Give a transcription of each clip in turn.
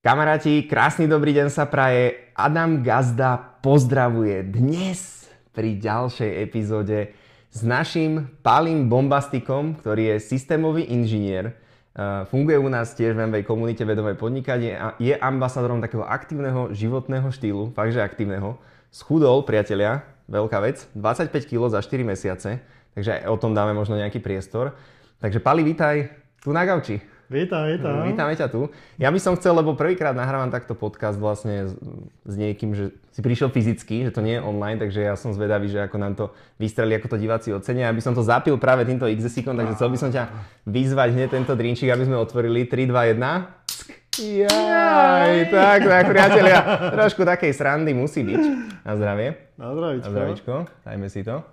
Kamaráti, krásny dobrý deň sa praje. Adam Gazda pozdravuje dnes pri ďalšej epizóde s naším Pálim Bombastikom, ktorý je systémový inžinier. Funguje u nás tiež v MV komunite vedomé podnikanie a je ambasadorom takého aktívneho životného štýlu, fakt že aktívneho. Schudol, priatelia, veľká vec, 25 kg za 4 mesiace, takže aj o tom dáme možno nejaký priestor. Takže Pali, vítaj tu na gauči. Vítam. Vítame ťa tu. Ja by som chcel, lebo prvýkrát nahrávam takto podcast vlastne s niekým, že si prišiel fyzicky, že to nie je online, takže ja som zvedavý, že ako nám to vystrelí, ako to diváci ocenia. Aby som to zapil práve týmto XS-ikom, takže chcel by som ťa vyzvať hneď tento drinčík, aby sme otvorili 3, 2, 1. Jaj, tak, priatelia, trošku takej srandy musí byť. Na zdravie. Na zdravíčko. Dajme si to.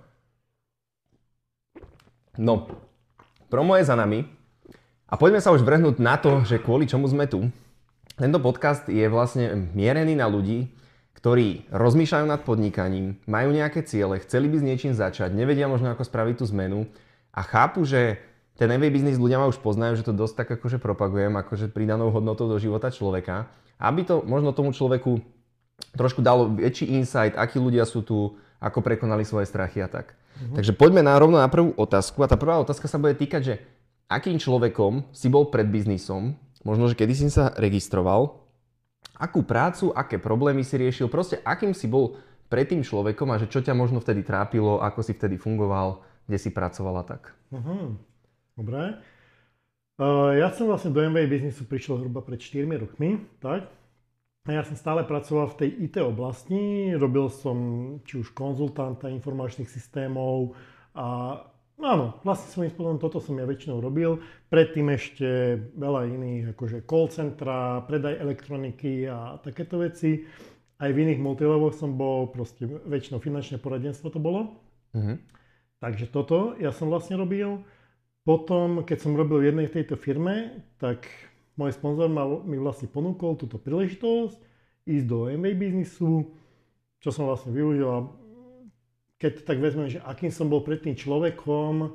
No, promo je za nami. A poďme sa už vrhnúť na to, že kvôli čomu sme tu. Tento podcast je vlastne mierený na ľudí, ktorí rozmýšľajú nad podnikaním, majú nejaké ciele, chceli by s niečím začať, nevedia možno ako spraviť tú zmenu a chápu, že ten MBA biznis ľudia ma už poznajú, že to dosť tak akože propagujem, akože pridanou hodnotou do života človeka. Aby to možno tomu človeku trošku dalo väčší insight, akí ľudia sú tu, ako prekonali svoje strachy a tak. Takže poďme rovno na prvú otázku a tá prvá otázka sa bude týkať, že akým človekom si bol pred biznisom, možno, že kedy si sa registroval, akú prácu, aké problémy si riešil, proste akým si bol pred tým človekom a že čo ťa možno vtedy trápilo, ako si vtedy fungoval, kde si pracoval a tak. Dobre. Ja som vlastne do MBA biznisu prišiel zhruba pred 4 rokmi, tak? A ja som stále pracoval v tej IT oblasti, robil som či už konzultanta informačných systémov a áno, vlastne svojím spôsobom toto som ja väčšinou robil. Predtým ešte veľa iných, akože call centra, predaj elektroniky a takéto veci. Aj v iných multileveloch som bol, proste väčšinou finančné poradenstvo to bolo. Takže toto ja som vlastne robil. Potom, keď som robil v jednej tejto firme, tak môj sponzor mi vlastne ponúkol túto príležitosť ísť do MBA biznisu, čo som vlastne využil. Keď tak vezmem, že akým som bol pred tým človekom,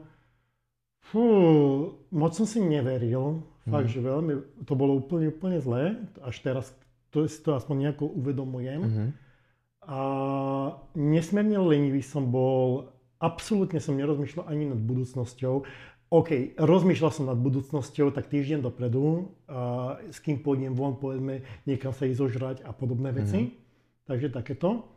moc som si neveril. Fakt, že veľmi, to bolo úplne zlé. Až teraz si to aspoň nejako uvedomujem. A nesmierne lenivý som bol, absolútne som nerozmýšľal ani nad budúcnosťou. OK, rozmýšľal som nad budúcnosťou tak týždeň dopredu, s kým pôjdem von, povedzme, niekam sa ísť zožrať a podobné veci. Takže takéto.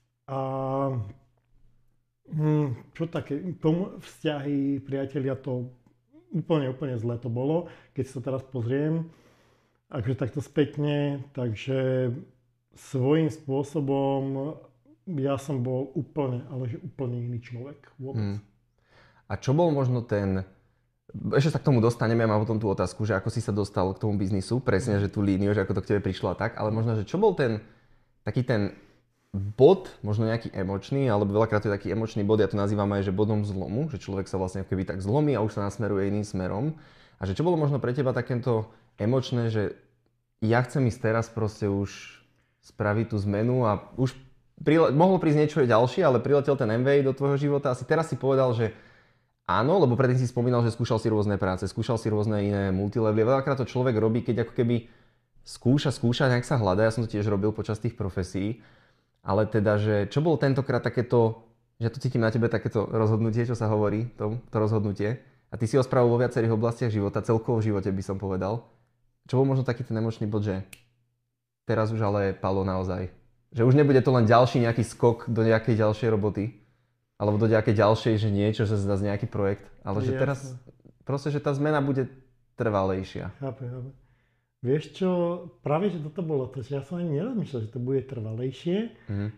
Čo také, tomu vzťahy, priatelia, to úplne zle to bolo, keď sa teraz pozriem, akože takto spätne, takže svojím spôsobom ja som bol úplne iný človek vôbec. A čo bol možno ešte sa k tomu dostaneme, ja mám potom tú otázku, že ako si sa dostal k tomu biznisu, presne, že tú líniu, že ako to k tebe prišlo a tak, ale možno, že čo bol taký ten bod, možno nejaký emočný, alebo veľakrát to je taký emočný bod, ja to nazývam aj, že bodom zlomu, že človek sa vlastne keby tak zlomí a už sa nasmeruje iným smerom. A že čo bolo možno pre teba takéto emočné, že ja chcem ísť teraz proste už spraviť tú zmenu a už mohlo prísť niečo ďalšie, ale priletel ten MBA do tvojho života a si teraz si povedal, že áno, lebo predtým si spomínal, že skúšal si rôzne práce, skúšal si rôzne iné multilevely. Veľakrát to človek robí, keď ako keby skúša, nejak sa hľadá. Ja som to tiež robil počas tých profesí. Ale teda, že čo bolo tentokrát takéto, že to cítim na tebe takéto rozhodnutie, čo sa hovorí, to rozhodnutie. A ty si ho spravil vo viacerých oblastiach života, celkovo v živote by som povedal. Čo bol možno taký ten emočný bod, že teraz už ale Palo naozaj. Že už nebude to len ďalší nejaký skok do nejakej ďalšej roboty, alebo do nejakej ďalšej, že niečo, že zase nejaký projekt. Ale že teraz proste, že tá zmena bude trvalejšia. Chápem. Vieš čo, práve že toto bolo to, že ja som ani nerozmýšľal, že to bude trvalejšie.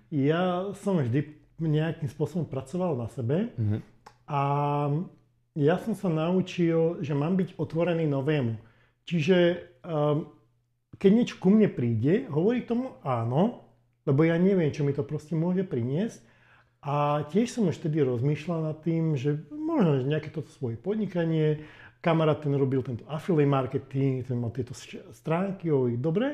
Ja som vždy nejakým spôsobom pracoval na sebe a ja som sa naučil, že mám byť otvorený novému. Čiže keď niečo ku mne príde, hovorí tomu áno, lebo ja neviem, čo mi to proste môže priniesť. A tiež som už vtedy rozmýšľal nad tým, že možno nejaké toto svoje podnikanie, kamarát ten robil tento affiliate marketing, ten mal tieto stránky, dobre.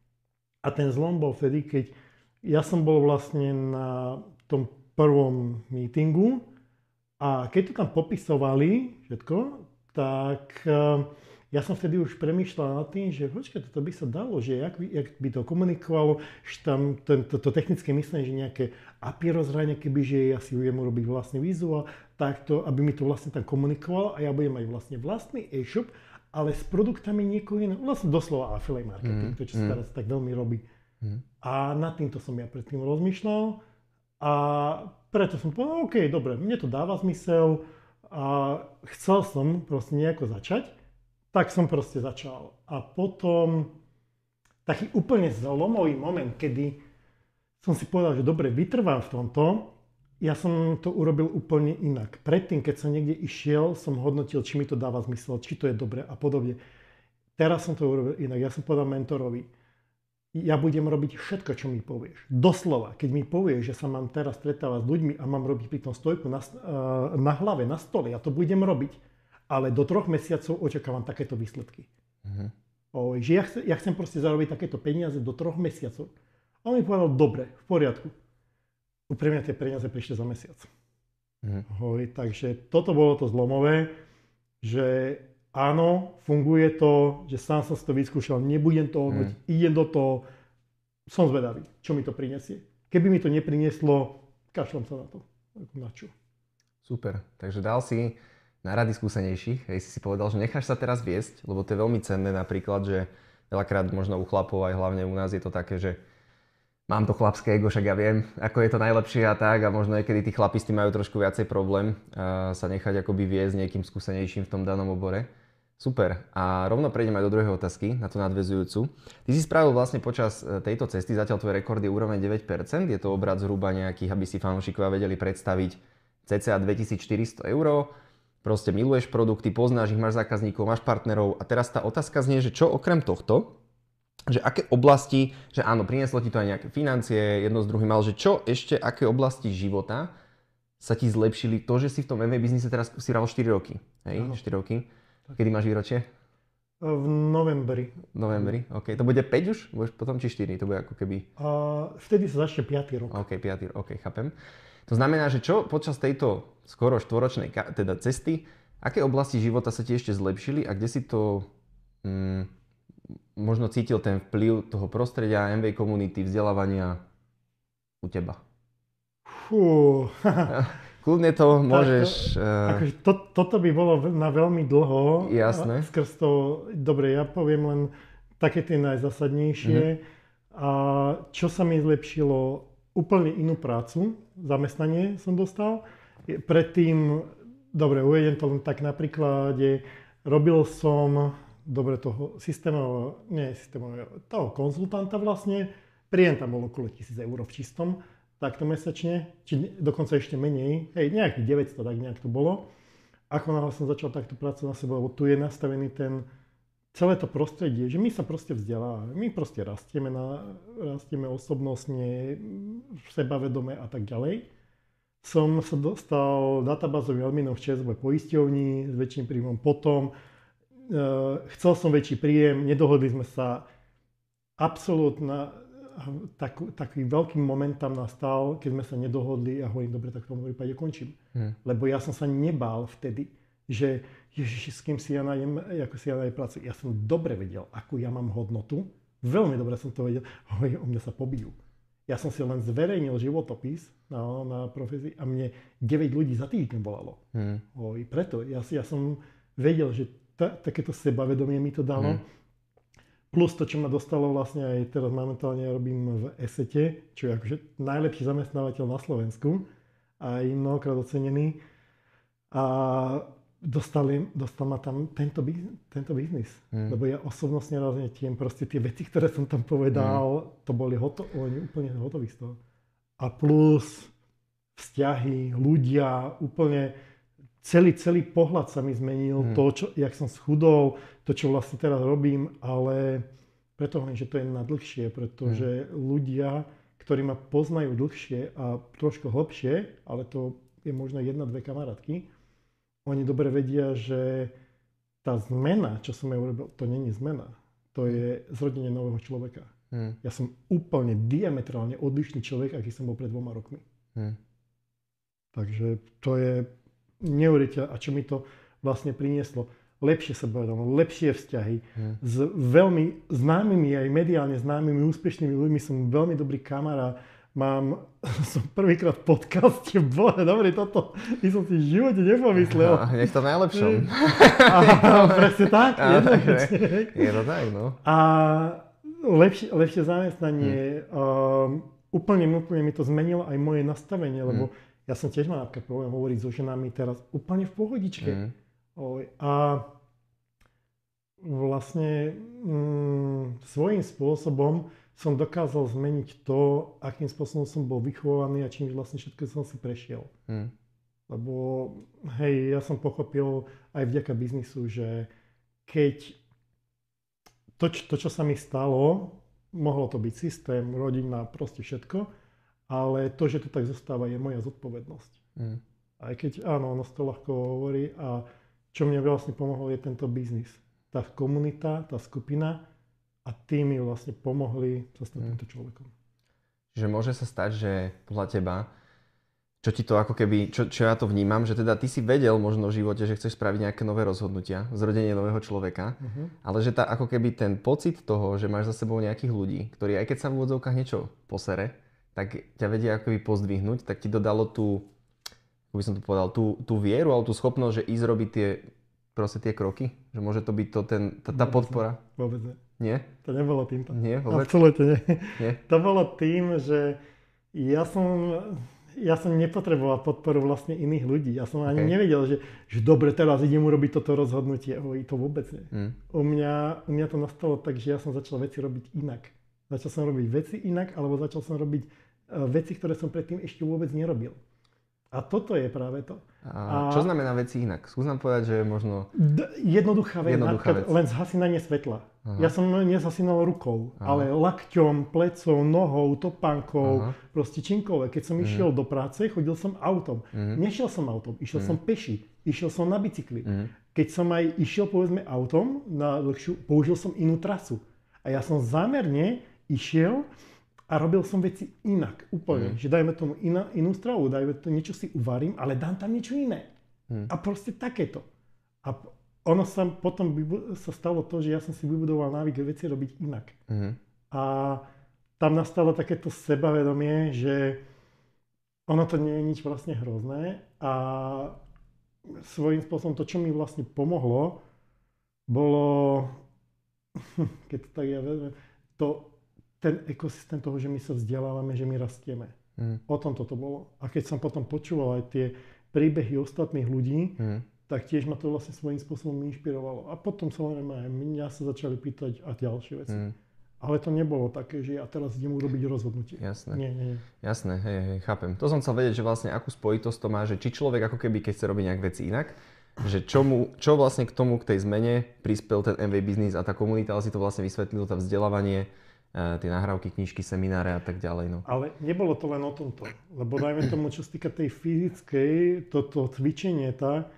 A ten zlom bol vtedy, keď ja som bol vlastne na tom prvom meetingu a keď to tam popisovali všetko, tak ja som vtedy už premýšľal nad tým, že počkaj, toto by sa dalo, že jak by to komunikovalo, že tam to technické myslenie, že nejaké API rozhrania, keby, že ja si viem urobiť vlastný vizuál, takto, aby mi to vlastne tam komunikovalo a ja budem mať vlastne vlastný e-shop, ale s produktami niekoho iného. Vlastne doslova affiliate marketing, to čo sa teraz tak veľmi robí. A nad týmto som ja predtým rozmýšľal a preto som povedal, OK, dobre, mne to dáva zmysel a chcel som proste nejako začať, tak som proste začal. A potom taký úplne zlomový moment, kedy som si povedal, že dobre, vytrvám v tomto, ja som to urobil úplne inak. Predtým, keď som niekde išiel, som hodnotil, či mi to dáva zmysel, či to je dobre a podobne. Teraz som to urobil inak. Ja som povedal mentorovi, ja budem robiť všetko, čo mi povieš. Doslova, keď mi povieš, že sa mám teraz stretávať s ľuďmi a mám robiť pri tom stojku na hlave, na stole, ja to budem robiť. Ale do 3 mesiacov očakávam takéto výsledky. Že ja chcem proste zarobiť takéto peniaze do 3 mesiacov. A on mi povedal, dobre, v poriadku. Pre mňa tie peniaze prišli za mesiac. Takže toto bolo to zlomové, že áno, funguje to, že sám som si to vyskúšal, nebudem to hodnotiť, idem do toho, som zvedavý, čo mi to prinesie. Keby mi to neprinieslo, kašľam sa na to. Na čo? Super, takže dal si na rady skúsenejších, hej, si povedal, že necháš sa teraz viesť, lebo to je veľmi cenné napríklad, že veľakrát možno u chlapov, aj hlavne u nás je to také, že mám to chlapské ego, však ja viem, ako je to najlepšie a tak, a možno niekedy tí chlapi s tým majú trošku viacej problém sa nechať akoby viesť niekým skúsenejším v tom danom obore. Super. A rovno prejdem aj do druhej otázky, na to nadväzujúcu. Ty si spravil vlastne počas tejto cesty, zatiaľ tvoj rekord je úroveň 9%, je to obrat zhruba nejakých, aby si fanúšikovia vedeli predstaviť, cca 2400 €. Proste miluješ produkty, poznáš ich, máš zákazníkov, máš partnerov a teraz tá otázka znie, že čo okrem tohto, že aké oblasti, že áno, prinieslo ti to aj nejaké financie, jedno s druhým, ale že čo ešte, aké oblasti života sa ti zlepšili to, že si v tom MBA biznise teraz si hral 4 roky, hej, 4 roky. Kedy máš výročie? V novembri. Novembri, OK. To bude 5 už? Budeš potom či 4? To bude ako keby... Vtedy sa začne 5. rok. OK, 5. OK, chápem. To znamená, že čo počas tejto skoro štvoročnej teda cesty, aké oblasti života sa ti ešte zlepšili a kde si to možno cítil ten vplyv toho prostredia, MBA komunity, vzdelávania u teba? Fú... Kľudne to môžeš... Akože toto by bolo na veľmi dlho. Jasné. Skrz to, dobre, ja poviem len také tie najzásadnejšie. A čo sa mi zlepšilo, úplne inú prácu, zamestnanie som dostal. Predtým, dobre, uvedem to len tak na príklade, robil som, dobre, toho toho konzultanta vlastne, príjem tam bol okolo 1000 € v čistom, takto mesačne, či dokonca ešte menej, nejakých 900, tak nejak to bolo. Ako náhle som začal takto pracovať na sebe, lebo tu je nastavený celé to prostredie, že my sa proste vzdelávame, my proste rastieme osobnostne, sebavedome a tak ďalej. Som sa dostal databázovým adminom v ČSOB poisťovni s väčším príjmom potom. Chcel som väčší príjem, nedohodli sme sa absolútne. Taký veľký moment tam nastal, keď sme sa nedohodli a hovorím, dobre, tak v tom prípade končím. Lebo ja som sa nebál vtedy, že Ježiši, s kým si ja nájdem, ako si ja nájdem prácu. Ja som dobre vedel, akú ja mám hodnotu. Veľmi dobre som to vedel. O mňa sa pobijú. Ja som si len zverejnil životopis na profesii a mne 9 ľudí za týždeň volalo. Preto ja som vedel, že takéto sebavedomie mi to dalo. Plus to, čo ma dostalo vlastne aj teraz momentálne robím v ESETE, čo je akože najlepší zamestnávateľ na Slovensku a aj mnohokrát ocenený. A dostal ma tam tento biznis. Lebo ja osobnostne roznietiem proste tie veci, ktoré som tam povedal, to boli oni úplne hotoví z toho. A plus vzťahy, ľudia, úplne celý pohľad sa mi zmenil, jak som schudol, to, čo vlastne teraz robím, ale preto hovorím, že to je na dlhšie, pretože ľudia, ktorí ma poznajú dlhšie a trošku hlbšie, ale to je možno 1-2 kamarátky, oni dobre vedia, že tá zmena, čo som ja urobil, to nie je zmena. To je zrodenie nového človeka. Ja som úplne diametrálne odlišný človek, aký som bol pred 2 rokmi. Takže to je neuveriteľné. A čo mi to vlastne prinieslo? lepšie sebavedomie, lepšie vzťahy. S veľmi známymi, aj mediálne známymi, úspešnými ľuďmi som veľmi dobrý kamarát. Som prvýkrát v podcaste, bože, dobrý, toto by som si v živote nepomyslel. Nech to v najlepšom. Presne tak, je to tak, no. A lepšie zamestnanie, úplne mi to zmenilo aj moje nastavenie, lebo ja som tiež mal napríklad problém hovoriť so ženami teraz úplne v pohodičke. A vlastne svojím spôsobom som dokázal zmeniť to, akým spôsobom som bol vychovaný a čím vlastne všetko som si prešiel. Lebo hej, ja som pochopil aj vďaka biznisu, že keď to, čo sa mi stalo, mohlo to byť systém, rodina, proste všetko, ale to, že to tak zostáva, je moja zodpovednosť. Aj keď áno, ono to ľahko hovorí a čo mne vlastne pomohlo je tento biznis. Tá komunita, tá skupina a tí mi vlastne pomohli sa stať týmto človekom. Že môže sa stať, že podľa teba, čo ti to ako keby, čo ja to vnímam, že teda ty si vedel možno v živote, že chceš spraviť nejaké nové rozhodnutia, zrodenie nového človeka, ale že ako keby ten pocit toho, že máš za sebou nejakých ľudí, ktorí aj keď sa v úvodzovkách niečo posere, tak ťa vedia ako keby pozdvihnúť, tak ti dodalo tú, ako by som to povedal, tú vieru, alebo tú schopnosť, že ísť robiť tie kroky, že môže to byť tá podpora. Vôbec nie. Nie? To nebolo týmto. Nie, vôbec? Absolútne nie. To bolo tým, že ja som nepotreboval podporu vlastne iných ľudí. Ja som ani nevedel, že dobre, teraz idem urobiť toto rozhodnutie. To vôbec nie. U mňa to nastalo tak, že ja som začal veci robiť inak. Začal som robiť veci inak, alebo začal som robiť veci, ktoré som predtým ešte vôbec nerobil. A toto je práve to. Čo znamená veci inak? Skús nám povedať, že možno... Jednoduchá vec. Len zhasínanie svetla. Ja som nezhasínal rukou, ale lakťom, plecou, nohou, topánkou, proste čímkoľvek. Keď som išiel do práce, chodil som autom. Nešiel som autom, išiel som peši, išiel som na bicykli. Keď som aj išiel, povedzme, autom na dlhšiu, použil som inú trasu. A ja som zámerne išiel a robil som veci inak, úplne. Že dajme tomu inú stravu, dajme to, niečo si uvarím, ale dám tam niečo iné. A proste takéto. A ono sa potom sa stalo to, že ja som si vybudoval návyk veci robiť inak. A tam nastalo takéto sebavedomie, že ono to nie je nič vlastne hrozné a svojím spôsobom to, čo mi vlastne pomohlo, bolo, keď to tak ja vezmem, ten ekosystém toho, že my sa vzdelávame, že my rastieme. O tom toto bolo. A keď som potom počúval aj tie príbehy ostatných ľudí, tak tiež ma to vlastne svojím spôsobom inšpirovalo. A potom samozrejme aj mňa sa začali pýtať a ďalšie veci. Ale to nebolo také, že ja teraz idem urobiť rozhodnutie. Jasné. Nie. Jasné, hej, chápem. To som chcel vedieť, že vlastne akú spojitosť to má, že či človek ako keby, keď chce robiť nejak veci inak, že čo vlastne k tej zmene prispel ten MV Business a tá komunita, ale si to vlastne vysvetlilo, tá vzdelávanie, tie nahrávky, knižky, semináre a tak ďalej. No. Ale nebolo to len o tomto. Lebo dajme tomu, čo sa týka tej fyzickej, toto cvičenie, tak,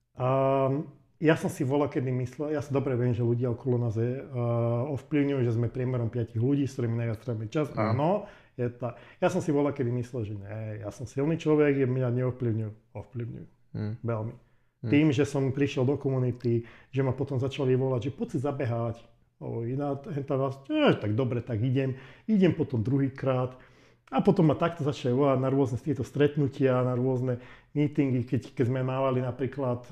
ja som si kedy myslel, ja si dobre viem, že ľudia okolo nás ovplyvňujú, že sme priemerom 5 ľudí, s ktorými najviac trávime čas. Áno, je tá. Ja som si kedy myslel, že nie, ja som silný človek, mňa neovplyvňujú. Ovplyvňujú. Veľmi. Tým, že som prišiel do komunity, že ma potom začali volať, že poď si zabehať. Tak dobre, tak idem potom druhýkrát a potom ma takto začali volať na rôzne tieto stretnutia, na rôzne meetingy, keď sme mávali napríklad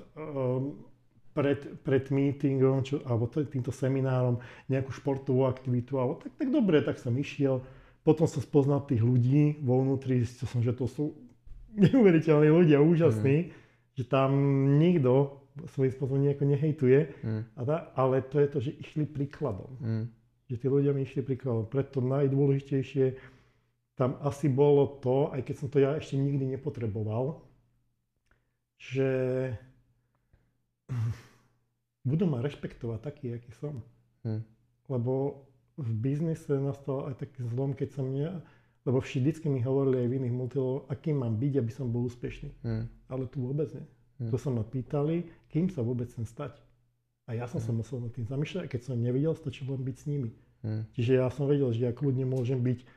pred meetingom alebo týmto seminárom nejakú športovú aktivitu, alebo tak dobre, tak som išiel, potom som spoznal tých ľudí vo vnútri, zistil som, že to sú neuveriteľní ľudia, úžasní, že tam nikto svojím spôsobom nejako nehejtuje, ale to je to, že išli príkladom. Že tí ľudia mi išli príkladom. Preto najdôležitejšie tam asi bolo to, aj keď som to ja ešte nikdy nepotreboval, že budú ma rešpektovať taký, aký som. Lebo v biznise nastal aj taký zlom, keď som lebo vždycky mi hovorili aj v iných multilevelov, akým mám byť, aby som bol úspešný. Ale tu vôbec nie. To sa ma pýtali, kým sa vôbec chcem stať. A ja som sa musel nad tým zamýšľať, a keď som nevidel, stačilo len byť s nimi. Čiže ja som vedel, že ja kľudne môžem byť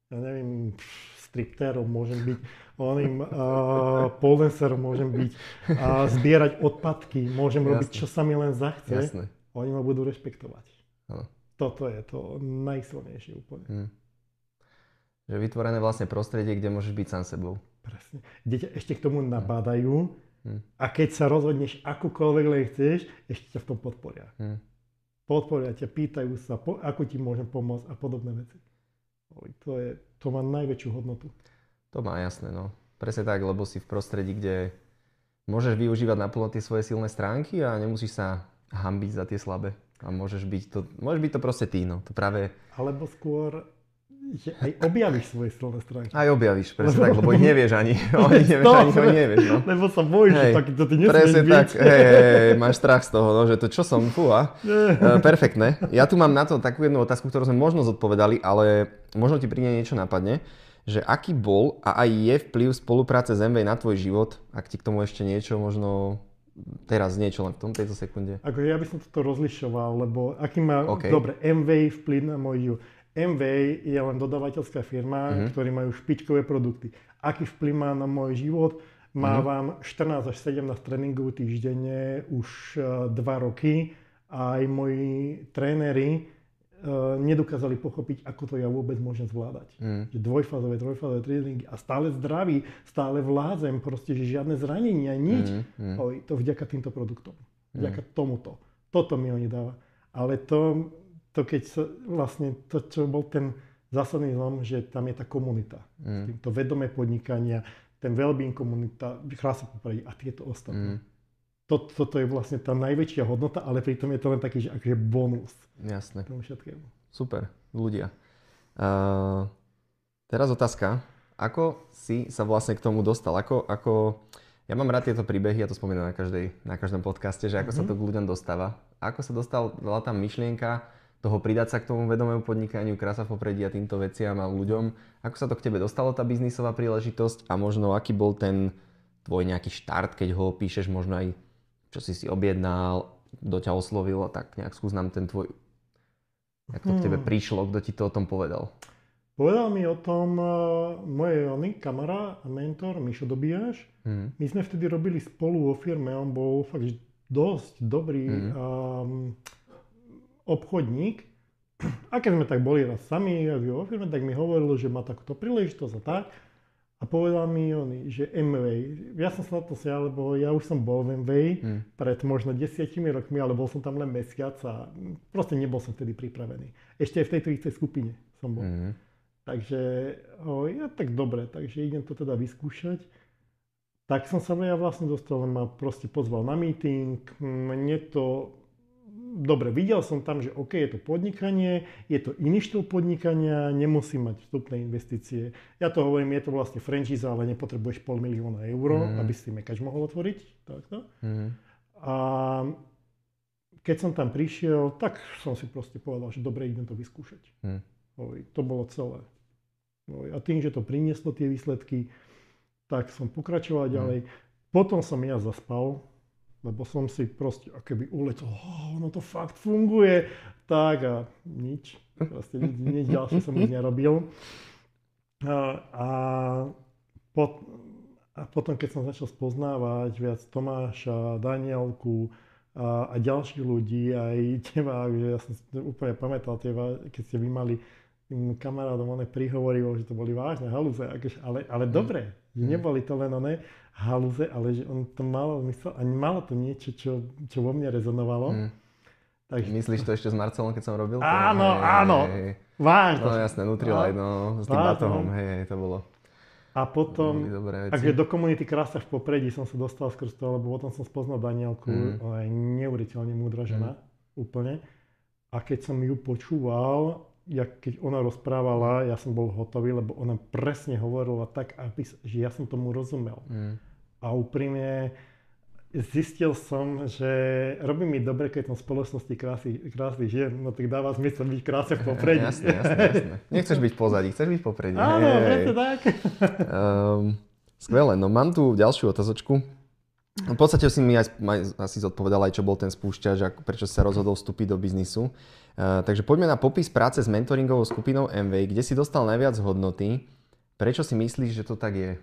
ja neviem, striptérom, môžem byť oným poledancerom, môžem byť zbierať odpadky, môžem robiť, čo sa mi len zachce. Jasné. Oni ma budú rešpektovať. Áno. Toto je to najsilnejšie úplne. Že vytvorené vlastne prostredie, kde môžeš byť sám sebou. Presne. Kde ťa ešte k tomu nabádajú a keď sa rozhodneš akúkoľvek len chceš, ešte ťa v tom podporia. Podporia ťa, pýtajú sa, ako ti môžem pomôcť a podobné veci. To má najväčšiu hodnotu. To má, jasné, no. Presne tak, lebo si v prostredí, kde môžeš využívať naplno tie svoje silné stránky a nemusíš sa hanbiť za tie slabé. A môžeš byť to proste ty, no. To práve... Alebo skôr, že aj objavíš svoje silné stránky. Aj objavíš, presne tak, lebo ich nevieš ani. Oni nevieš, no. Lebo sa bojíš, že takýto ty nesmieš presne byť. tak, máš strach z toho, no, že to čo som, perfektné. Ja tu mám na to takú jednu otázku, ktorú sme možno zodpovedali, ale možno ti pri nej niečo napadne, že aký bol a aj je vplyv spolupráce s MWay na tvoj život, ak ti k tomu ešte niečo možno... Teraz niečo len v tejto sekunde. Akože ja by som toto rozlišoval, lebo aký má, dobre, MWay vplyv na môj život. MWay je len dodávateľská firma, ktorí majú špičkové produkty. Aký vplyv má na môj život? Mávam 14 až 17 tréningov týždenne už 2 roky a aj moji tréneri nedokázali pochopiť, ako to ja vôbec môžem zvládať. Že dvojfázové, trojfázové tréningy a stále zdravý, stále vládzem, proste, že žiadne zranenia, nič. To vďaka týmto produktom. Vďaka tomuto. Toto mi oni dáva. Ale to keď sa vlastne, to čo bol ten zásadný zlom, že tam je tá komunita. To vedomé podnikania, ten well-being komunita, krása popredí a tieto ostatné. Toto je vlastne tá najväčšia hodnota, ale pritom je to len taký, že akože bonus. Jasné. Tomu všetkému. Super, ľudia. Teraz otázka. Ako si sa vlastne k tomu dostal? Ja mám rád tieto príbehy, ja to spomínam na každom podcaste, že ako sa to k ľuďom dostáva. Ako sa dala tam myšlienka toho pridať sa k tomu vedomému podnikaniu, krása v popredí a týmto veciam a ľuďom. Ako sa to k tebe dostalo, tá biznisová príležitosť a možno aký bol ten tvoj nejaký štart, keď ho píšeš, možno aj čo si objednal, kto ťa oslovil a tak nejak skús nám ten tvoj, jak to k tebe prišlo, kto ti to o tom povedal. Povedal mi o tom môj kamarát a mentor Mišo Dobíjaš. My sme vtedy robili spolu vo firme, on bol fakt dosť dobrý obchodník. A keď sme tak boli raz sami vo firme, tak mi hovoril, že má takúto príležitosť a tak. A povedal mi on, že MWay. Ja som sa na to smial, lebo ja už som bol v MWay pred možno 10 rokmi, ale bol som tam len mesiac a proste nebol som vtedy pripravený. Ešte aj v tejto istej skupine som bol. Takže ja tak dobre, takže idem to teda vyskúšať. Tak som sa ja vlastne dostal, ma proste pozval na meeting. Dobre, videl som tam, že OK, je to podnikanie, je to iný štýl podnikania, nemusím mať vstupné investície. Ja to hovorím, je to vlastne franchise, ale nepotrebuješ 500 000 eur, aby si mekač mohol otvoriť. Takto. A keď som tam prišiel, tak som si proste povedal, že dobre, idem to vyskúšať. To bolo celé. A tým, že to prinieslo tie výsledky, tak som pokračoval ďalej. Potom som ja zaspal, lebo som si proste akoby uletol, ono to fakt funguje, tak a nič, proste nič ďalšie som už nerobil. A potom, keď som začal spoznávať viac Tomáša, Danielku a ďalších ľudí, aj teba, že ja som si úplne pamätal teba, keď ste vy mali tým kamarádom, on prihovoril, že to boli vážne halúze, ale dobre, že neboli to len halúze, ale že on to mal mysel a malo to niečo, čo vo mne rezonovalo. Takže... Myslíš to ešte s Marcelom, keď som robil? Áno, vážne. No jasné, Nutrilite, s tým batohom, to bolo. A potom, takže do komunity Krása v popredí som sa dostal skrz toho, lebo potom som spoznal Danielku, ona je neuveriteľne múdra žena, úplne. A keď som ju počúval, keď ona rozprávala, ja som bol hotový, lebo ona presne hovorila tak, že ja som tomu rozumel. A úprimne zistil som, že robí mi dobre, keď som v spoločnosti krásnych žien, no tak dáva zmysel byť Krása v popredí. Jasné. Nechceš byť v pozadí, chceš byť v popredí. Áno, presne tak. Skvelé, no mám tu ďalšiu otázočku. V podstate si mi asi zodpovedal aj, čo bol ten spúšťač a prečo si sa rozhodol vstúpiť do biznisu. Takže poďme na popis práce s mentoringovou skupinou MWay, kde si dostal najviac hodnoty. Prečo si myslíš, že to tak je?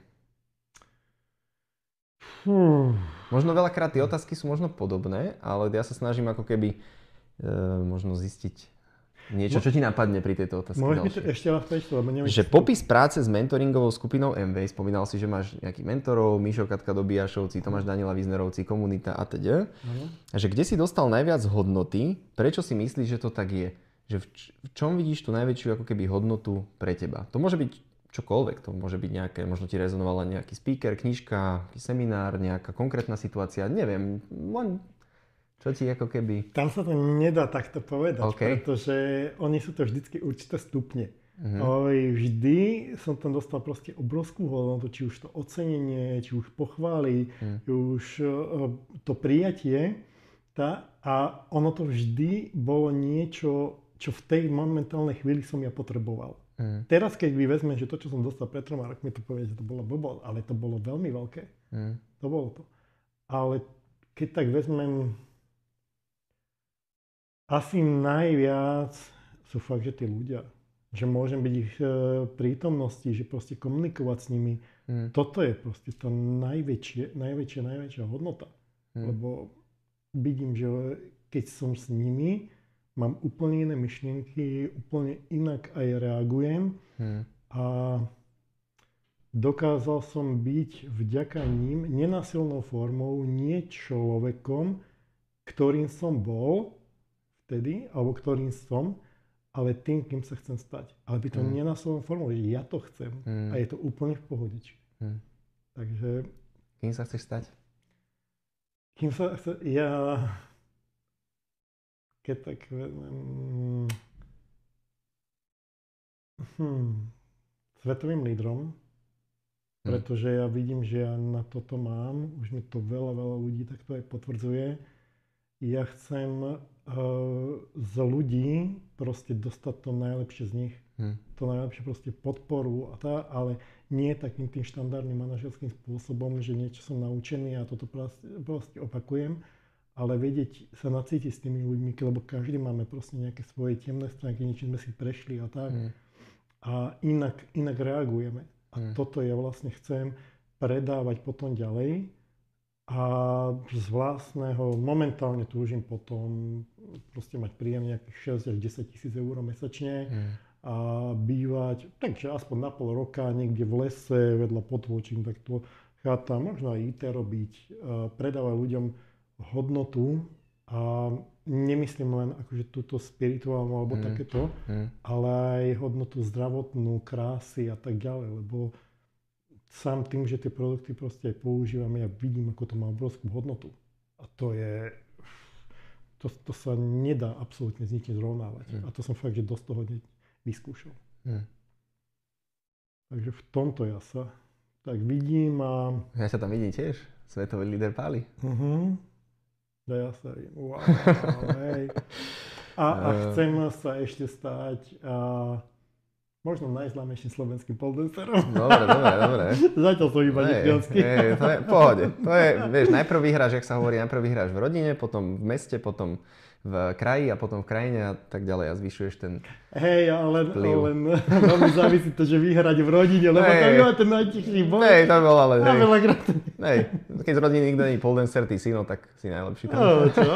Možno veľakrát tie otázky sú možno podobné, ale ja sa snažím ako keby možno zistiť niečo, čo ti napadne pri tejto otázke. Môžeš mi to ešte raz prečítať, lebo neviem. Že popis práce s mentoringovou skupinou MWay, spomínal si, že máš nejakých mentorov, Mišo Katka Dobijašovci, Tomáš Daniela Viznerovci, komunita a teda. A že kde si dostal najviac hodnoty, prečo si myslíš, že to tak je? Že v čom vidíš tú najväčšiu ako keby hodnotu pre teba? To môže byť čokoľvek, to môže byť nejaké, možno ti rezonovala nejaký speaker, knižka, seminár, nejaká konkrétna situácia, neviem, len čo ti ako keby... Tam sa to nedá takto povedať, pretože oni sú to vždycky určité stupne. Vždy som tam dostal proste obrovskú hodnotu, či už to ocenenie, či už pochvály, už to prijatie. A ono to vždy bolo niečo, čo v tej momentálnej chvíli som ja potreboval. Teraz, keď vy vezmem, že to, čo som dostal pred 3 rokmi, to povie, že to bolo blbosť, ale to bolo veľmi veľké. To bolo to. Ale keď tak vezmem, asi najviac sú fakt, že tí ľudia. Že môžem byť ich prítomnosti, že proste komunikovať s nimi. Toto je proste to najväčšia hodnota. Lebo vidím, že keď som s nimi, mám úplne iné myšlienky, úplne inak aj reagujem. A dokázal som byť vďaka ním nenásilnou formou, nie človekom, ktorým som bol vtedy, alebo ktorým som, ale tým, kým sa chcem stať. Ale by to nenásilnou formou, že ja to chcem. A je to úplne v pohodičke. Takže... Kým sa chceš stať? Ja... Keď tak vezmem... Svetovým lídrom, pretože ja vidím, že ja na toto mám, už mi to veľa ľudí takto aj potvrdzuje. Ja chcem z ľudí proste dostať to najlepšie z nich. To najlepšie proste podporu ale nie takým tým štandardným manažerským spôsobom, že niečo som naučený a toto proste opakujem, ale vedieť sa nacítiť s tými ľuďmi, lebo každý máme proste nejaké svoje temné stránky, niečím sme si prešli a tak. A inak reagujeme. A toto ja vlastne chcem predávať potom ďalej. A z vlastného momentálne túžim potom proste mať príjem nejakých 6 až 10 tisíc eur mesačne a bývať, takže aspoň na pol roka niekde v lese vedľa potôčim, takto chata, možno aj IT robiť, predávať ľuďom hodnotu a nemyslím len akože túto spirituálnu alebo takéto, ale aj hodnotu zdravotnú, krásy a tak ďalej, lebo sám tým, že tie produkty proste aj používam, ja vidím, ako to má obrovskú hodnotu. A to je... To sa nedá absolútne s ničím zrovnávať. A to som fakt, že dosť toho vyskúšal. Takže v tomto ja sa tak vidím a... Ja sa tam vidím tiež. Svetový líder Páli. Ja sa vidím. Wow, hej. A chcem sa ešte stať... možno najznámejším slovenským poldancerom. Dobre. Zatiaľ som iba nechťansky. To je v pohode. To je, vieš, najprv vyhráš, jak sa hovorí, najprv vyhráš v rodine, potom v meste, potom v kraji a potom v krajine a tak ďalej a zvyšuješ ten ale veľmi závisí to, že vyhrať v rodine, lebo to je ten najtichší boj. To bol ale... Hej, keď z rodiny nikto není poldancer, ty si, no tak si najlepší tam. Čo?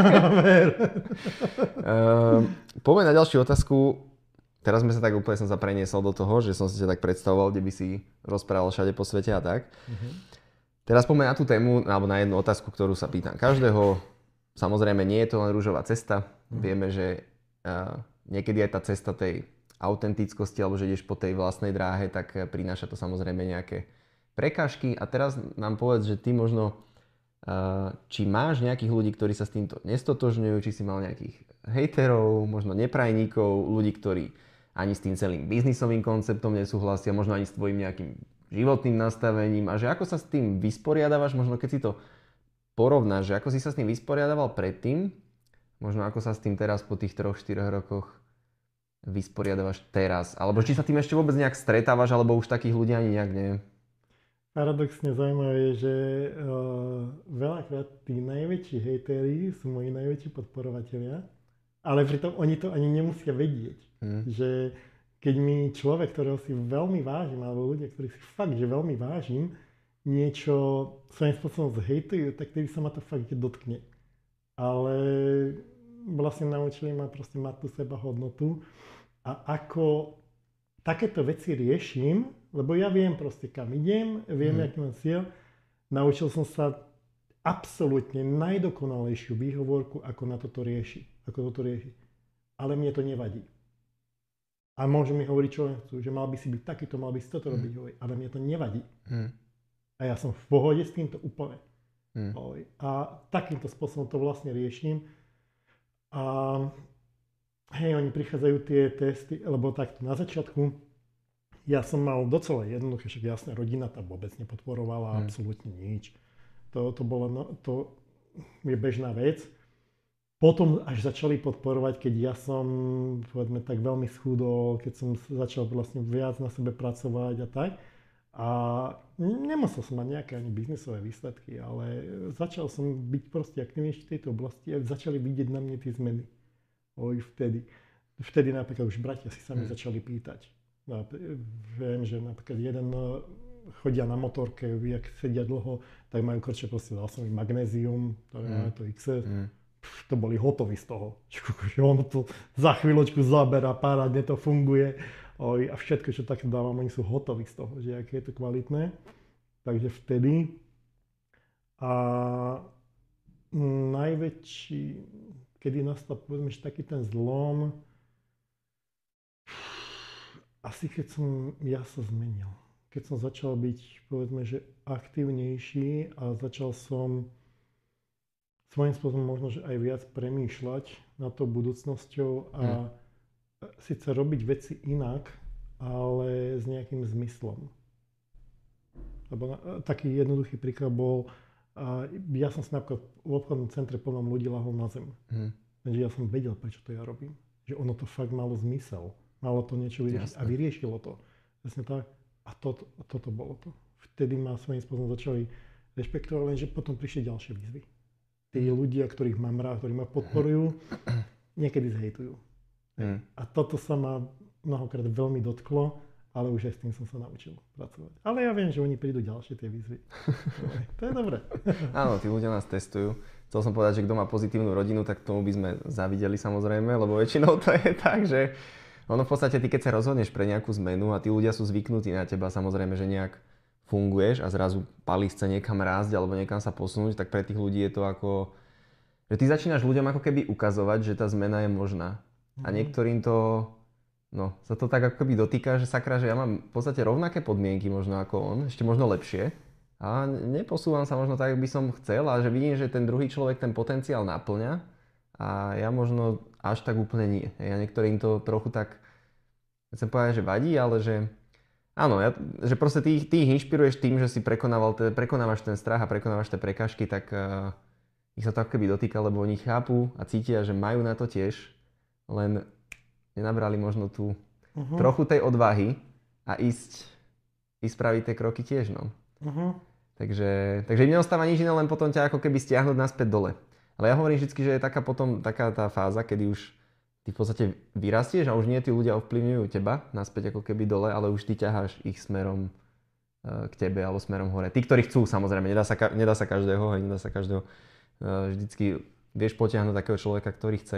Poďme na ďalšiu otázku. Teraz sme sa tak úplne som sa preniesol do toho, že som si ťa tak predstavoval, kde by si rozprával všade po svete a tak. Teraz poďme na tú tému, alebo na jednu otázku, ktorú sa pýtam každého. Samozrejme, nie je to len ružová cesta. Vieme, že niekedy aj tá cesta tej autentickosti, alebo že ideš po tej vlastnej dráhe, tak prináša to samozrejme nejaké prekážky. A teraz nám povedz, že ty možno, či máš nejakých ľudí, ktorí sa s týmto nestotožňujú, či si mal nejakých hejterov, možno neprajníkov, ľudí, ktorí ani s tým celým biznisovým konceptom nesúhlasia, možno ani s tvojim nejakým životným nastavením a že ako sa s tým vysporiadavaš, možno keď si to porovnáš, že ako si sa s tým vysporiadaval predtým, možno ako sa s tým teraz po tých 3-4 rokoch vysporiadavaš teraz, alebo či sa tým ešte vôbec nejak stretávaš, alebo už takých ľudí ani nejak nie. Paradoxne zaujímavé je, že veľakrát tí najväčší hejteri sú moji najväčší podporovatelia, ale pritom oni to ani nemusia vedieť. Že keď mi človek, ktorého si veľmi vážim, alebo ľudia, ktorí si fakt, že veľmi vážim, niečo svojím spôsobom zhejtujú, tak tedy sa ma to fakt dotkne. Ale vlastne naučili ma proste mať tú sebahodnotu a ako takéto veci riešim, lebo ja viem proste kam idem, viem, aký mám cieľ. Naučil som sa absolútne najdokonalejšiu výhovorku, ako na toto riešiť. Ale mne to nevadí. A môžu mi hovoriť, čo len chcú, že mal by si byť takýto, mal by si toto robiť, ale mne to nevadí. A ja som v pohode s týmto úplne. A takýmto spôsobom to vlastne riešim. A hej, oni prichádzajú tie testy, lebo takto na začiatku ja som mal docela jednoduché, však jasne, rodina tam vôbec nepodporovala absolútne nič. To je bežná vec. Potom až začali podporovať, keď ja som, povedzme, tak veľmi schudol, keď som začal vlastne viac na sebe pracovať a tak. A nemusel som mať nejaké ani biznisové výsledky, ale začal som byť proste aktívnejší v tejto oblasti a začali vidieť na mne tie zmeny. Vtedy. Vtedy napríklad už bratia si sa mi začali pýtať. Viem, že napríklad jeden chodia na motorke, jak sedia dlho, tak majú krče, proste dal som im magnézium, to XS. To boli hotoví z toho. Ono to za chvíľočku zaberá, parádne to funguje. A všetko, čo takto dávam, oni sú hotoví z toho, že aké je to kvalitné. Takže vtedy. A najväčší, kedy nastal, povedzme, že taký ten zlom, asi keď som ja sa zmenil. Keď som začal byť, povedzme, že aktívnejší a začal som svojím spôsobom možno, že aj viac premýšľať nad tou budúcnosťou a síce robiť veci inak, ale s nejakým zmyslom. Lebo taký jednoduchý príklad bol, ja som sa napríklad v obchodnom centre plnom ľudí lahol na zem. Takže ja som vedel, prečo to ja robím. Že ono to fakt malo zmysel. Malo to niečo vyriešiť a vyriešilo to. Presne tak. A toto bolo to. Vtedy ma svojím spôsobom začali rešpektovať, lenže potom prišli ďalšie výzvy. Tí ľudia, ktorých mám rád, ktorí ma podporujú, niekedy zhejtujú. A toto sa ma mnohokrát veľmi dotklo, ale už aj s tým som sa naučil pracovať. Ale ja viem, že oni prídu ďalšie tie výzvy. To je dobré. Áno, tí ľudia nás testujú. Chcel som povedať, že kto má pozitívnu rodinu, tak tomu by sme závideli samozrejme, lebo väčšinou to je tak, že ono v podstate ty, keď sa rozhodneš pre nejakú zmenu a tí ľudia sú zvyknutí na teba, samozrejme, že nejak funguješ a zrazu palíš sa niekam rásť alebo niekam sa posunúť, tak pre tých ľudí je to ako, že ty začínaš ľuďom ako keby ukazovať, že tá zmena je možná. A niektorým to, sa to tak ako keby dotýka, že sakra, že ja mám v podstate rovnaké podmienky možno ako on, ešte možno lepšie. A neposúvam sa možno tak, ako by som chcel a že vidím, že ten druhý človek ten potenciál naplňa a ja možno až tak úplne nie. Ja niektorým to trochu tak, chcem povedať, že vadí, ale že áno, že proste ty ich inšpiruješ tým, že si prekonávaš ten strach a prekonávaš tie prekažky, tak ich sa to ako keby dotýka, lebo oni chápu a cítia, že majú na to tiež, len nenabrali možno tú trochu tej odvahy a ísť spraviť tie kroky tiež, no. Takže im neostáva nič iné, len potom ťa ako keby stiahnuť naspäť dole. Ale ja hovorím vždy, že je taká tá fáza, kedy už ty v podstate vyrastieš a už nie tí ľudia ovplyvňujú teba naspäť ako keby dole, ale už ty ťaháš ich smerom k tebe alebo smerom hore. Tí, ktorí chcú, samozrejme, nedá sa každého, vždycky vieš potiahnuť takého človeka, ktorý chce.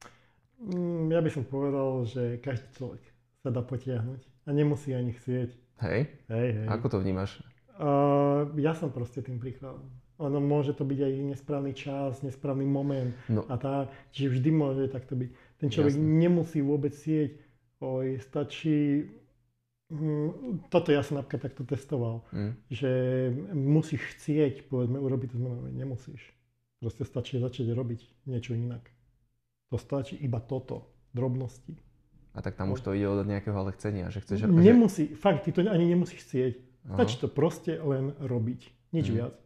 Ja by som povedal, že každý človek sa dá potiahnuť a nemusí ani chcieť. Hej? Ako to vnímaš? Ja som proste tým príkladom. Ono môže to byť aj nesprávny čas, nesprávny moment a tak. Čiže vždy môže takto byť. Ten človek nemusí vôbec chcieť. Stačí... Toto ja som napríklad takto testoval. Že musíš chcieť, povedzme, urobiť to zmenu. Nemusíš. Proste stačí začať robiť niečo inak. To stačí iba toto. Drobnosti. A tak tam už to ide od nejakého ale chcenia, že chceš... Nemusí. Fakt, ty to ani nemusíš chcieť. Stačí to proste len robiť. Nič viac.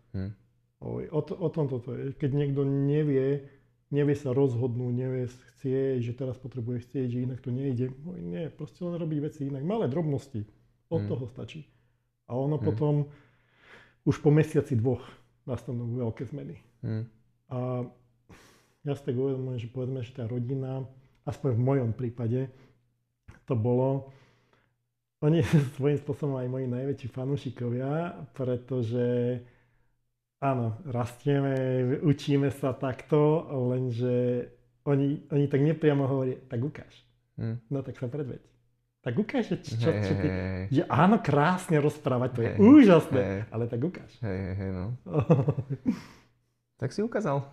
O tom toto je. Keď niekto nevie sa rozhodnúť, nevie chcieť, že teraz potrebuje chcieť, že inak to nejde. Nie, proste len robiť veci inak. Malé drobnosti. Od toho stačí. A ono potom už po mesiaci 2 nastanú veľké zmeny. A ja si tak uvedomujem, že povedzme, že tá rodina, aspoň v mojom prípade, to bolo, oni svojím spôsobom aj moji najväčší fanúšikovia, pretože áno, rastieme, učíme sa takto, lenže oni tak nepriamo hovoria, tak ukáž. No tak sa predveď. Tak ukáž, čo ty, že áno, krásne rozprávať, to je úžasné, ale tak ukáž. No. Tak si ukázal.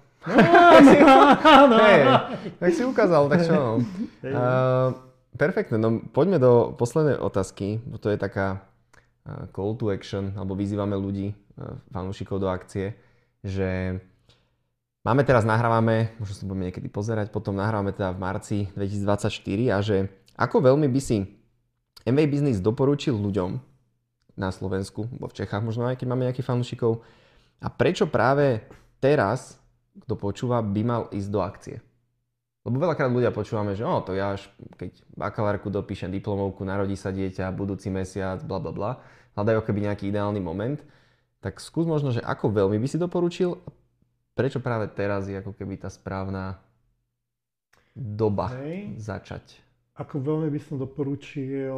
Tak si ukázal, tak čo no. Perfektne, no poďme do poslednej otázky, bo to je taká call to action, alebo vyzývame ľudí, fanúšikov do akcie, že nahrávame, možno sa budeme niekedy pozerať, potom nahrávame teda v marci 2024 a že ako veľmi by si MBA Business doporučil ľuďom na Slovensku, alebo v Čechách možno aj keď máme nejakých fanúšikov, a prečo práve teraz, kto počúva, by mal ísť do akcie? Lebo veľakrát ľudia počúvame, že to ja až keď bakalárku dopíšem, diplomovku, narodí sa dieťa, budúci mesiac, bla bla bla, hľadajú keby nejaký ideálny moment. Tak skús možno, že ako veľmi by si doporučil, prečo práve teraz je ako keby tá správna doba začať? Ako veľmi by som doporučil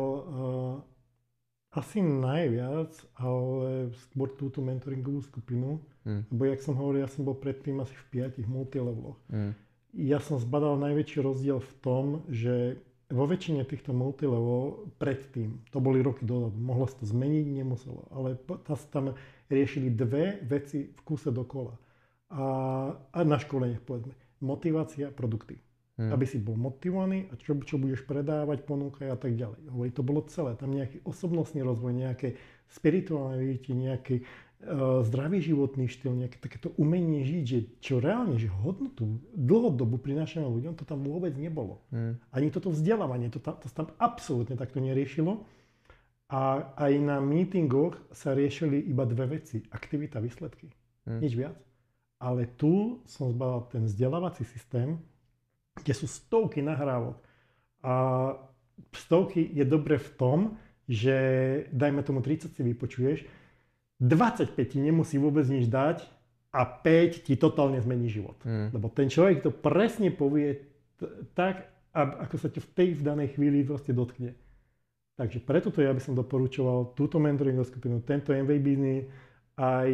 asi najviac, ale skôr túto mentoringovú skupinu. Lebo jak som hovoril, ja som bol predtým asi v 5 multileveloch. Ja som zbadal najväčší rozdiel v tom, že vo väčšine týchto multilevelov predtým, to boli roky dozadu, mohlo sa to zmeniť, nemuselo, ale tam riešili 2 veci v kúse dokola. A na školeniach povedzme, motivácia, produkty. Aby si bol motivovaný a čo budeš predávať, ponúkať a tak ďalej. To bolo celé. Tam nejaký osobnostný rozvoj, nejaké spirituálne vidíte, nejaký zdravý životný štýl, nejaké takéto umenie žiť, že čo reálne, že hodnotu dlhodobu prinášame ľuďom, to tam vôbec nebolo. Ani toto vzdelávanie, to tam absolútne takto neriešilo. A aj na meetingoch sa riešili iba 2 veci. Aktivita, výsledky. Nič viac. Ale tu som zbadal ten vzdelávací systém, kde sú stovky nahrávok. A stovky je dobre v tom, že dajme tomu 30 si vypočuješ, 25 ti nemusí vôbec nič dať a 5 ti totálne zmení život. Lebo ten človek to presne povie tak, ako sa ťa v tej danej chvíli proste dotkne. Takže preto to ja by som doporučoval túto mentoringovú skupinu, tento MBA Business aj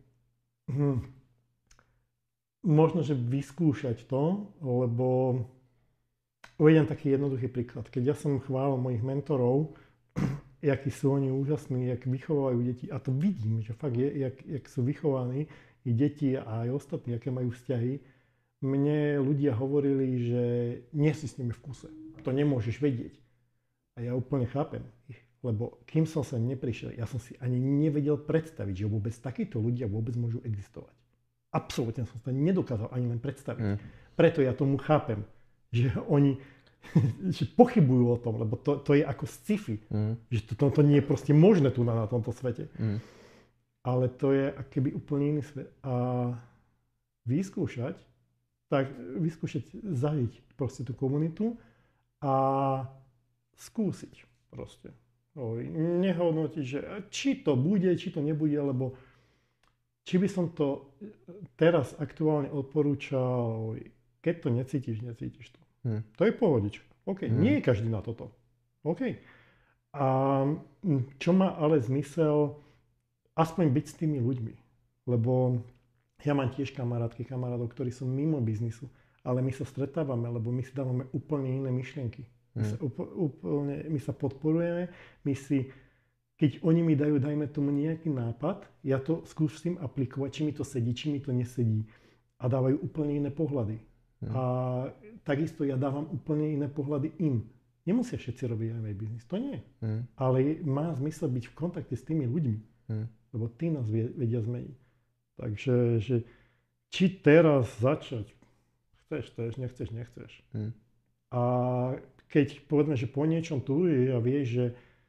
možno, že vyskúšať to, lebo uvediem taký jednoduchý príklad. Keď ja som chválil mojich mentorov, akí sú oni úžasní, jak vychovajú deti, a to vidím, že fakt je, jak sú vychovaní i deti a aj ostatní, aké majú vzťahy, mne ľudia hovorili, že nie si s nimi v kuse. To nemôžeš vedieť. A ja úplne chápem ich, lebo kým som sa neprišiel, ja som si ani nevedel predstaviť, že vôbec takíto ľudia vôbec môžu existovať. Absolútne som sa nedokázal ani len predstaviť. Preto ja tomu chápem, že oni že pochybujú o tom, lebo to je ako sci-fi. Že to nie je proste možné tu na tomto svete. Ale to je akoby úplne iný svet. A vyskúšať zažiť proste tú komunitu a skúsiť proste. Nehodnotiť, že či to bude, či to nebude, lebo či by som to teraz aktuálne odporúčal, keď to necítiš to. To je pohodička. OK, nie je každý na toto. OK. A čo má ale zmysel, aspoň byť s tými ľuďmi. Lebo ja mám tiež kamarátov, ktorí sú mimo biznisu, ale my sa stretávame, lebo my si dávame úplne iné myšlienky. My sa podporujeme, keď oni mi dajú, dajme tomu nejaký nápad, ja to skúsim aplikovať, či mi to sedí, či mi to nesedí. A dávajú úplne iné pohľady. A takisto ja dávam úplne iné pohľady im. Nemusia všetci robiť MBA biznis, to nie. Ale má zmysel byť v kontakte s tými ľuďmi, lebo tí nás vedia zmeniť. Takže či teraz začať, chceš, nechceš. A keď povedzme, že po niečom tu a vieš, že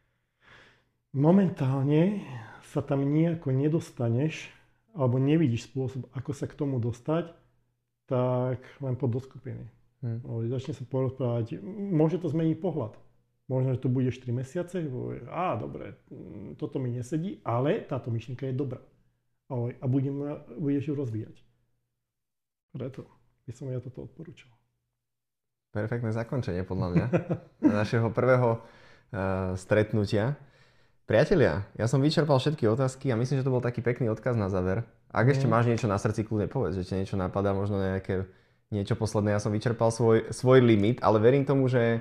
momentálne sa tam nejako nedostaneš, alebo nevidíš spôsob, ako sa k tomu dostať, tak len poď do skupiny. Začne sa porozprávať. Môže to zmeniť pohľad. Možno, že to budeš 3 mesiace, dobre, toto mi nesedí, ale táto myšlienka je dobrá. a budeš ju rozvíjať. Preto by som ja toto odporúčal. Perfektné zakončenie podľa mňa našeho prvého stretnutia. Priatelia, ja som vyčerpal všetky otázky a myslím, že to bol taký pekný odkaz na záver. Ak ešte máš niečo na srdci, kľudne povedz, že ti niečo napadá, možno niečo posledné. Ja som vyčerpal svoj limit, ale verím tomu, že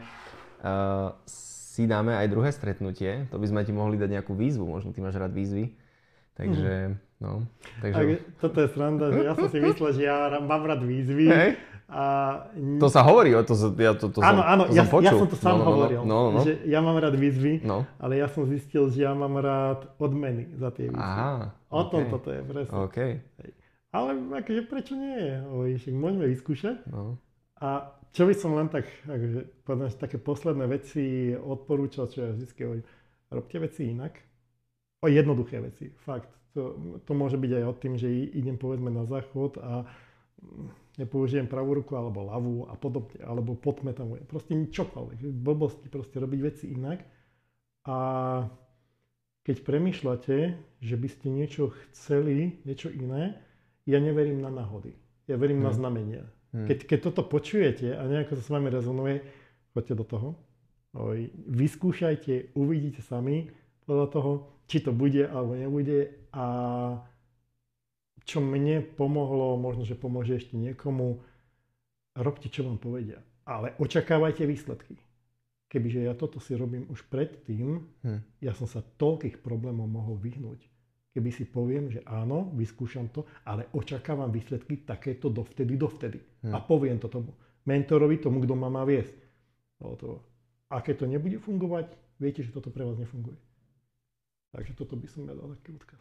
si dáme aj druhé stretnutie. To by sme ti mohli dať nejakú výzvu, možno ty máš rád výzvy. Takže, no. Takže... Toto je sranda, že ja som si myslel, že ja mám rád výzvy. Hej. To sa hovorí, áno, ja som to sám hovoril, no. že ja mám rád výzvy, ale ja som zistil, že ja mám rád odmeny za tie výzvy. Aha, o tom toto je presne. Okay. Ale akože prečo nie? Môžeme vyskúšať. No. A čo by som len tak, akože, povedám, také posledné veci odporúčal, čo ja vždy hovorím, robte veci inak. Jednoduché veci, fakt. To môže byť aj o tým, že idem povedzme na záchod a nepoužijem pravú ruku alebo ľavú a podobne, alebo podmetamujem. Proste čokoľvek, blbosti, proste robiť veci inak. A keď premýšľate, že by ste niečo chceli, niečo iné, ja neverím na náhody. Ja verím na znamenia. Keď toto počujete a nejako to s vami rezonuje, choďte do toho. Vyskúšajte, uvidíte sami podľa toho, či to bude alebo nebude. A čo mne pomohlo, možno, že pomôže ešte niekomu, robte, čo vám povedia. Ale očakávajte výsledky. Kebyže ja toto si robím už predtým, ja som sa toľkých problémov mohol vyhnúť. Keby si poviem, že áno, vyskúšam to, ale očakávam výsledky takéto dovtedy. A poviem to tomu mentorovi, tomu, kto ma má viesť. A keď to nebude fungovať, viete, že toto pre vás nefunguje. Takže toto by som ja dal taký odkaz.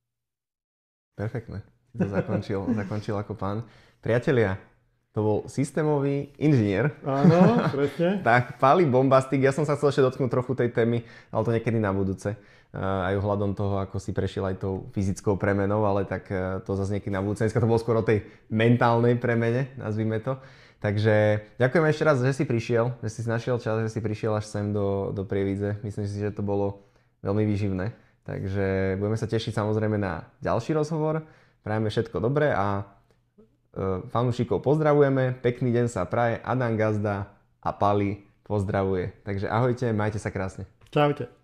Perfektne. To zakončil ako pán. Priatelia, to bol systémový inžinier. Áno, presne. Tak, Pali Bombastik. Ja som sa chcel ešte dotknúť trochu tej témy, ale to niekedy na budúce. Aj ohľadom toho, ako si prešiel aj tou fyzickou premenou, ale tak to zase niekedy na budúce. Dneska to bolo skôr o tej mentálnej premene, nazvime to. Takže ďakujem ešte raz, že si prišiel, že si našiel čas, že si prišiel až sem do Prievidze. Myslím si, že to bolo veľmi výživné. Takže budeme sa tešiť samozrejme na ďalší rozhovor. Prajeme všetko dobré a fanúšikov pozdravujeme. Pekný deň sa praje. Adam Gazda a Pali pozdravuje. Takže ahojte, majte sa krásne. Čaute.